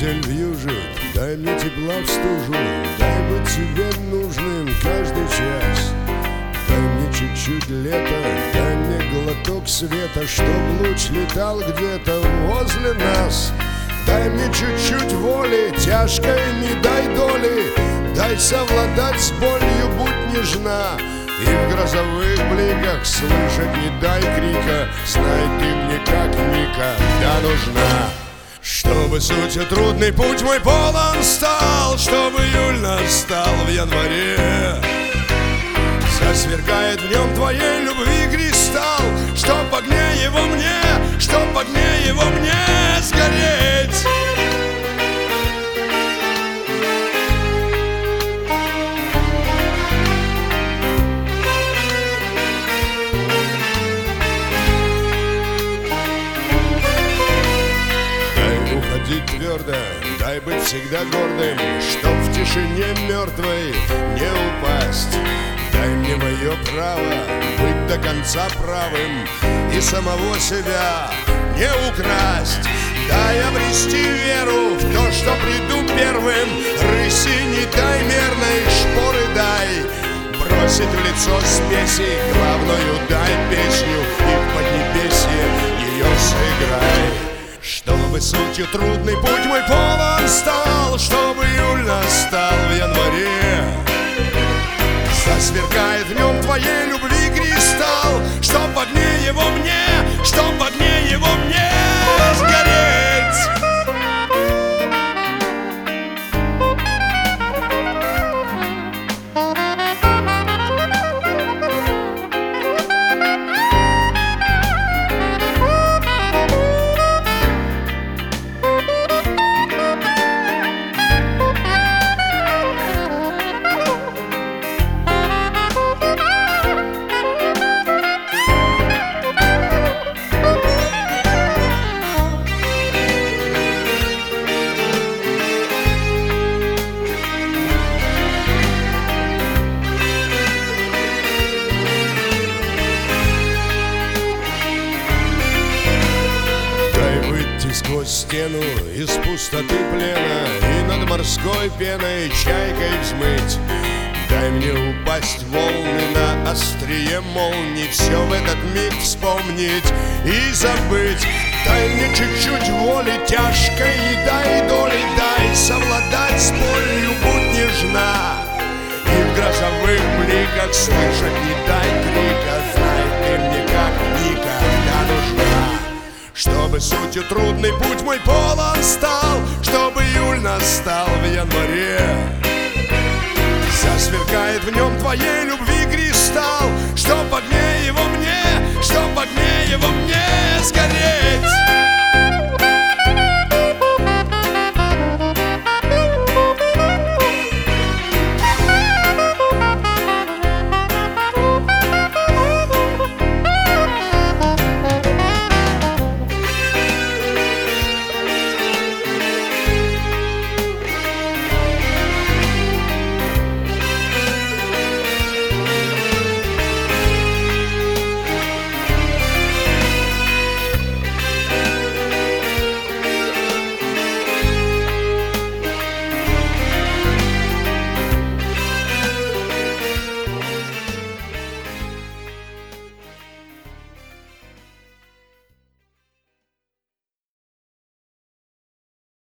Дизель вьюжит, дай мне тепла в стужу, дай быть тебе нужным каждый час. Дай мне чуть-чуть лета, дай мне глоток света, чтоб луч летал где-то возле нас. Дай мне чуть-чуть воли, тяжкой не дай доли, дай совладать с болью, будь нежна. И в грозовых бликах слышать не дай крика, знай, ты мне как никогда нужна. Чтобы сутью трудный путь мой полон стал, чтобы июль настал в январе. Засверкает в нем твоей любви кристалл, чтоб огне его мне, чтоб огне его мне сгореть. Твердо, дай быть всегда гордым, чтоб в тишине мертвой не упасть. Дай мне мое право быть до конца правым и самого себя не украсть. Дай обрести веру в то, что приду первым, рыси не дай мерной шпоры дай. Бросить в лицо спеси, главную дай песню, и в поднебесье ее сыграй. Чтобы сутью трудный путь мой полон стал, чтобы июль настал в январе. Засверкает в нем твоей любви кристалл, чтоб в огне его мне, чтоб в огне его мне сгореть. Сквозь стену из пустоты плена и над морской пеной чайкой взмыть. Дай мне упасть в волны на острие молний, все в этот миг вспомнить и забыть. Дай мне чуть-чуть воли тяжкой и дай доли, дай совладать с болью, будь нежна. И в грозовых бликах слышать не дай крика, знай, ты мне как никогда нужна. Чтобы сутью трудный путь мой полон стал, чтобы июль настал в январе. Засверкает в нем твоей любви кристалл, чтоб в огне его мне, чтоб в огне его мне сгореть.